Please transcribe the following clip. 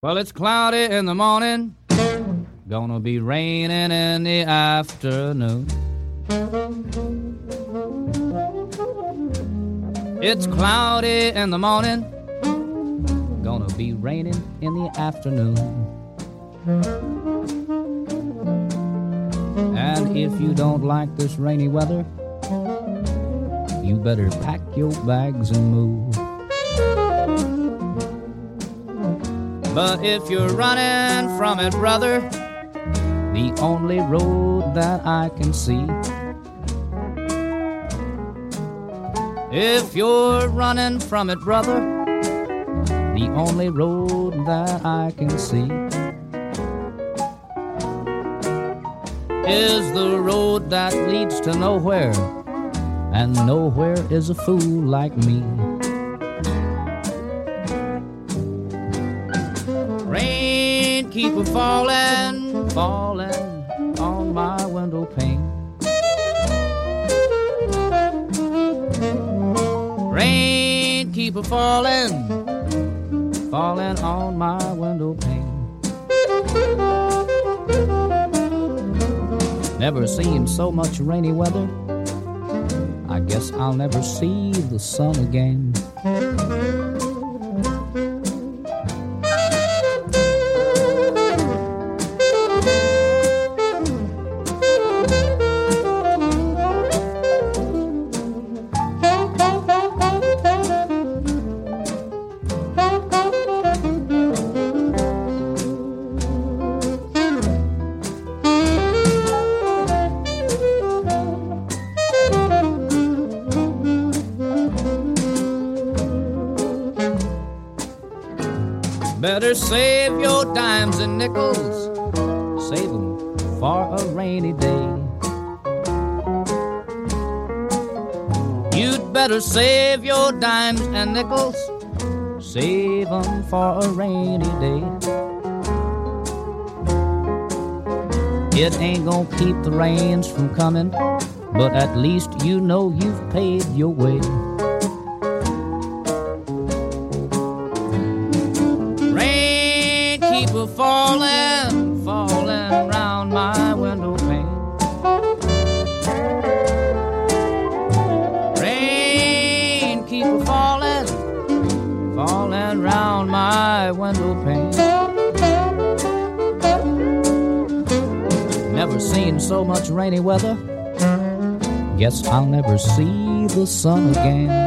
Well, it's cloudy in the morning, gonna be raining in the afternoon. It's cloudy in the morning, gonna be raining in the afternoon. And if you don't like this rainy weather, you better pack your bags and move. But if you're running from it, brother, the only road that I can see. If you're running from it, brother, the only road that I can see is the road that leads to nowhere, and nowhere is a fool like me. Rain keep a falling, falling on my window pane. Rain keep a falling, falling on my window pane. Never seen so much rainy weather, I guess I'll never see the sun again. Better save your dimes and nickels, save them for a rainy day. You'd better save your dimes and nickels, save them for a rainy day. It ain't gonna keep the rains from coming, but at least you know you've paid your way. Falling, falling round my window pane. Rain keep a falling, falling round my window pane. Never seen so much rainy weather, guess I'll never see the sun again.